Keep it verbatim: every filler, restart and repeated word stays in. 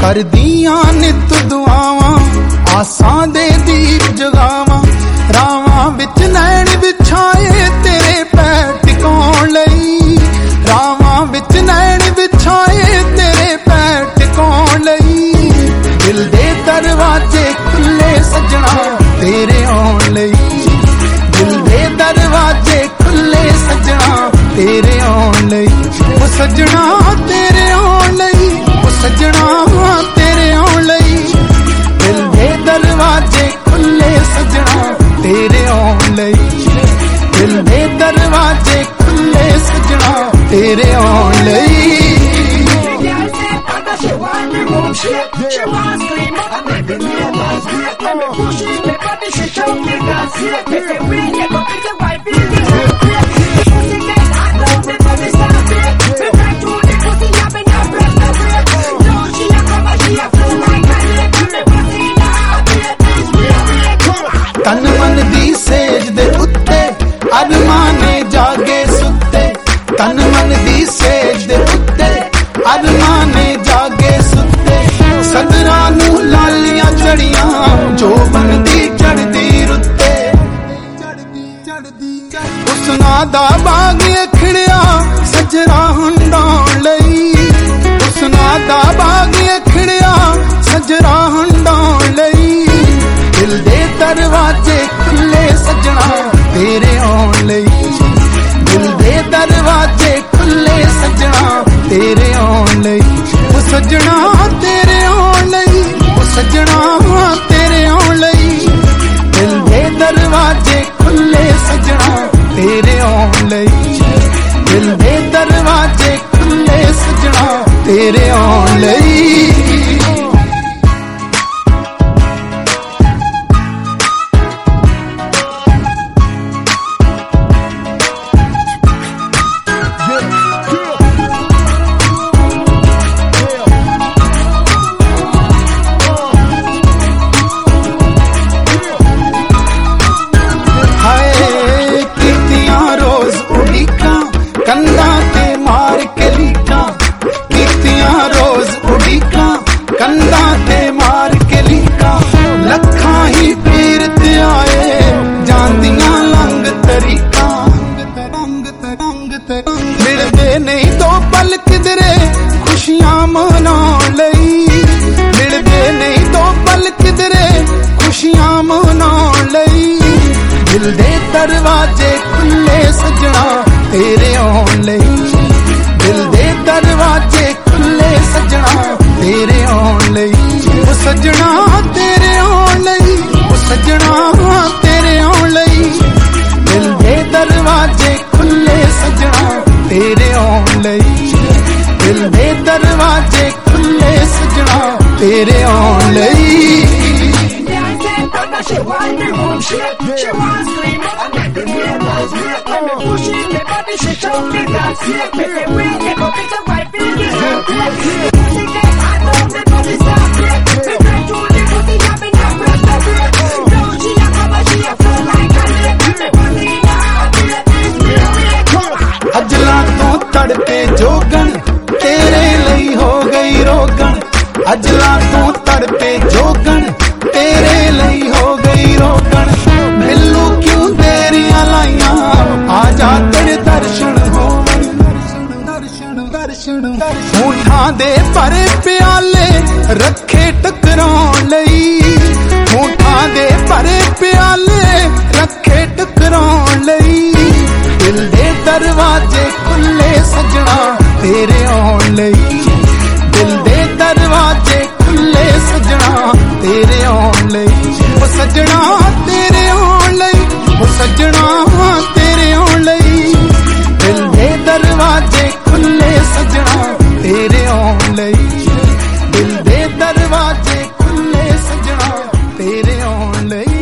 करदियां नित दुआवां आसां दे दीप जगावां रावां विच नैण विछाए तेरे पैर टिकाउण लई रावां विच नैण विछाए तेरे पैर टिकाउण लई दिल दे दरवाजे खुले सजना तेरे आउण लई दिल दे दरवाजे खुले सजना तेरे आउण लई ओ सजना तेरे आउण लई ओ सजना तेरे आउण लई दिल दे दरवाजे खुले सजना तेरे आउण लई दिल दे दरवाजे खुले सजना तेरे आउण लई She want me move shit, she want scream, and make me realize it. Let me push it, me body she show me that's it. If you win, you go pick the white bill, the hurt it. Pussy get hot down, me body stop it. Me right to the pussy, I been a breath of it. No, she a come and she a flow like a lake. Me pussy now, baby, we a break. तन मन दी says they उत्ते अरमाने जागे सुते तन मन दी says they उत्ते अरमाने जागे सुते सदरा नू लालियां चढ़ियां जो बनदी चढ़दी रुते उसना दा बाग खिड़िया सजरा हंडाउण लई उसना दा बाग खिड़िया सजरा हंडाउण लई दिल दे दरवाजे खुले सजना तेरे आउण लई दिल दे दरवाजे खुले सजना तेरे आउण लई ओ सजना तेरे आउण लई ओ सजना तेरे आउण लई दिल दे दरवाजे खुले सजना तेरे आउण लई दिल दे दरवाजे खुले सजना तेरे आउण लई कंधा ते मार के लीका कीतियां रोज उड़ीका कंधा ते मार के लीका लखा ही पीर ते आए जानदियां लंग तरीका मिलदे नहीं दो पल किधरे खुशियां मनाउण लई मिलदे नहीं दो पल किधरे खुशियां मनाउण लई दिल दे दरवाजे खुले सजना तेरे आउण लई दिल दे दरवाजे खुले सजना तेरे आउण लई ओ सजना तेरे आउण लई ओ सजना तेरे आउण लई दिल दे दरवाजे खुले सजना तेरे आउण लई दिल दे दरवाजे खुले सजना तेरे आउण लई She want me move shit, she want scream, and make me realize it. Let me push it, me body she show me that's it. If you win, you go pick the white bill, the hurt it. Pussy get hot down, me body stop it. Me right to the pussy, I been a breath of it. No, she a come and she a flow like a lake. Me pussy now, baby, we a break. अजला तो तड़पे जोगन तेरे लई हो गई रोगन अजला तो तड़पे जोगन तेरे लई हो गई रोगन मिलू क्यों तेरियां लाइयां आजा तेरे दर्शन हो दर्शन दर्शन होठां दे भरे प्याले रखे टकराउण लई होठां दे भरे प्याले रखे टकराउण लई दिल दे दरवाजे खुले सजना तेरे आउण लई दिल दे दरवाजे खुले सजना तेरे आउण लई ओ सजना तेरे आउण लई ओ सजना तेरे आउण लई दिल दे दरवाजे खुले सजना तेरे आउण लई दिल दे दरवाजे खुले सजना तेरे आउण लई।